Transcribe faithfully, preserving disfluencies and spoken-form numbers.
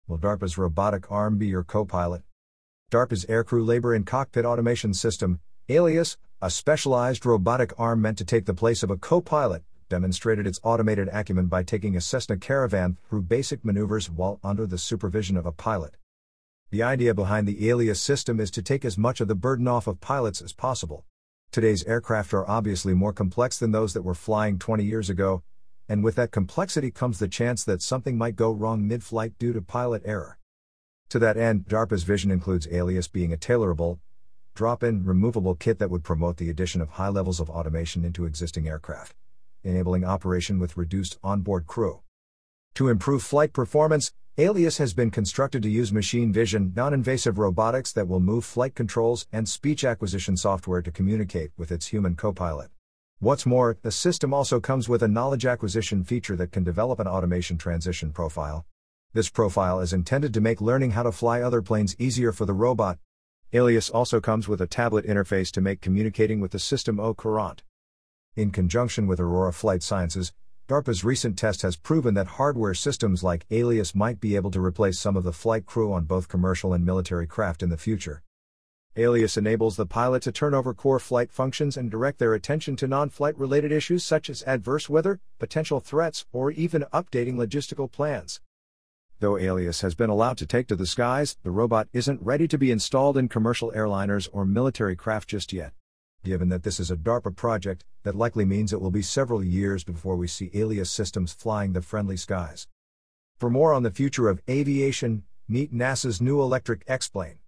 Will DARPA's robotic arm be your co-pilot? DARPA's Aircrew Labor in Cockpit Automation System, alias, a specialized robotic arm meant to take the place of a co-pilot, demonstrated its automated acumen by taking a Cessna Caravan through basic maneuvers while under the supervision of a pilot. The idea behind the alias system is to take as much of the burden off of pilots as possible. Today's aircraft are obviously more complex than those that were flying twenty years ago, and with that complexity comes the chance that something might go wrong mid-flight due to pilot error. To that end, DARPA's vision includes alias being a tailorable, drop-in, removable kit that would promote the addition of high levels of automation into existing aircraft, enabling operation with reduced onboard crew. To improve flight performance, alias has been constructed to use machine vision, non-invasive robotics that will move flight controls and speech acquisition software to communicate with its human co-pilot. What's more, the system also comes with a knowledge acquisition feature that can develop an automation transition profile. This profile is intended to make learning how to fly other planes easier for the robot. alias also comes with a tablet interface to make communicating with the system au courant. In conjunction with Aurora Flight Sciences, DARPA's recent test has proven that hardware systems like alias might be able to replace some of the flight crew on both commercial and military craft in the future. alias enables the pilot to turn over core flight functions and direct their attention to non-flight related issues such as adverse weather, potential threats, or even updating logistical plans. Though alias has been allowed to take to the skies, the robot isn't ready to be installed in commercial airliners or military craft just yet. Given that this is a DARPA project, that likely means it will be several years before we see alias systems flying the friendly skies. For more on the future of aviation, meet NASA's new Electric X-plane.